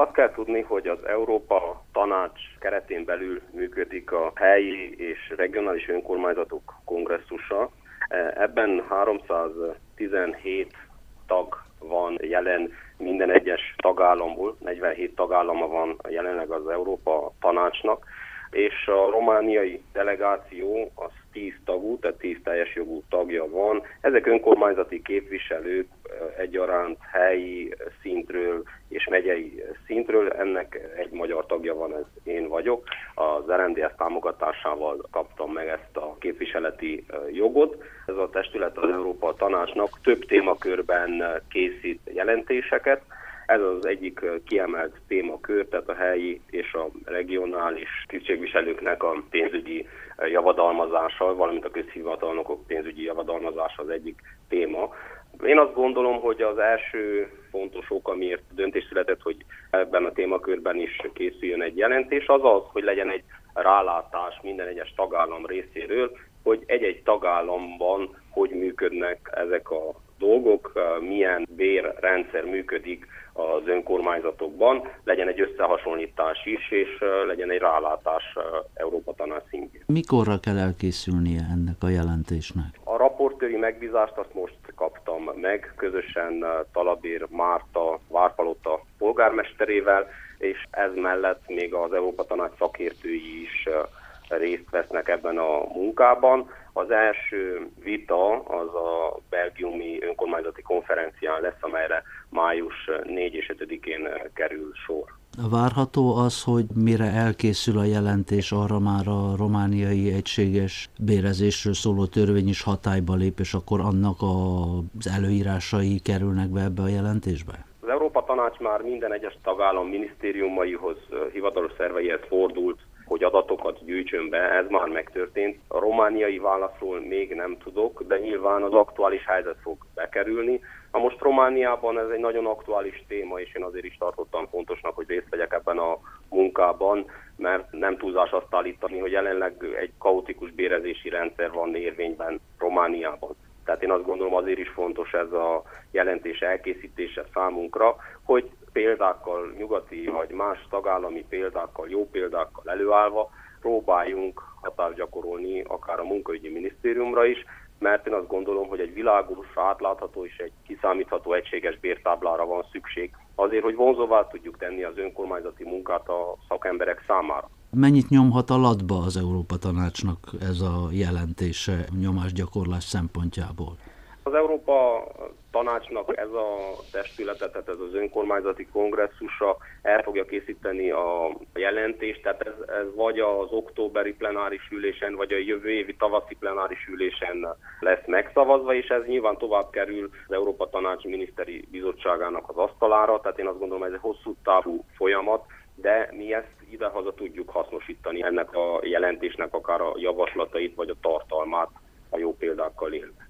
Azt kell tudni, hogy az Európa Tanács keretén belül működik a helyi és regionális önkormányzatok kongresszusa. Ebben 317 tag van jelen minden egyes tagállamból, 47 tagállama van jelenleg az Európa Tanácsnak, és a romániai delegáció az 10 tagú, tehát 10 teljes jogú tagja van. Ezek önkormányzati képviselők egyaránt helyi szintről és megyei szintről. Ennek egy magyar tagja van, ez én vagyok. Az RMDSZ támogatásával kaptam meg ezt a képviseleti jogot. Ez a testület az Európa Tanácsnak több témakörben készít jelentéseket. Ez az egyik kiemelt témakör, tehát a helyi és a regionális tisztségviselőknek a pénzügyi javadalmazása, valamint a közhivatalnokok pénzügyi javadalmazása az egyik téma. Én azt gondolom, hogy az első fontos ok, amiért döntés született, hogy ebben a témakörben is készüljön egy jelentés, az az, hogy legyen egy rálátás minden egyes tagállam részéről, hogy egy-egy tagállamban hogy működnek ezek a dolgok, milyen bérrendszer működik az önkormányzatokban, legyen egy összehasonlítás is, és legyen egy rálátás Európa Tanács szintjén. Mikorra kell elkészülnie ennek a jelentésnek? A raportőri megbízást azt most kaptam meg, közösen Talabér Márta Várpalota polgármesterével, és ez mellett még az Európa Tanács szakértői is részt vesznek ebben a munkában. Az első vita az a belgiumi önkormányzati konferencián lesz, amelyre május 4 és 5-én kerül sor. Várható az, hogy mire elkészül a jelentés, arra már a romániai egységes bérezésről szóló törvény is hatályba lép, és akkor annak az előírásai kerülnek be ebbe a jelentésbe? Az Európa Tanács már minden egyes tagállam minisztériumaihoz, hivatalos szerveihez fordult, hogy adatokat gyűjtsön be, ez már megtörtént. A romániai válaszról még nem tudok, de nyilván az aktuális helyzet fog bekerülni. Na most Romániában ez egy nagyon aktuális téma, és én azért is tartottam fontosnak, hogy részt vegyek ebben a munkában, mert nem túlzás azt állítani, hogy jelenleg egy kaotikus bérezési rendszer van érvényben Romániában. Tehát én azt gondolom, azért is fontos ez a jelentés elkészítése számunkra, hogy példákkal, nyugati vagy más tagállami példákkal, jó példákkal előállva próbáljunk hatást gyakorolni akár a munkaügyi minisztériumra is, mert én azt gondolom, hogy egy világos, átlátható és egy kiszámítható egységes bértáblára van szükség azért, hogy vonzóvá tudjuk tenni az önkormányzati munkát a szakemberek számára. Mennyit nyomhat a latba az Európa Tanácsnak ez a jelentése nyomásgyakorlás szempontjából? Az Európa Tanácsnak ez a testülete, tehát ez az önkormányzati kongresszusa el fogja készíteni a jelentést, tehát ez vagy az októberi plenáris ülésen, vagy a jövő évi tavaszi plenáris ülésen lesz megszavazva, és ez nyilván tovább kerül az Európa Tanács miniszteri bizottságának az asztalára, tehát én azt gondolom, ez egy hosszú távú folyamat, de mi ezt idehaza tudjuk hasznosítani ennek a jelentésnek akár a javaslatait, vagy a tartalmát a jó példákkal élve.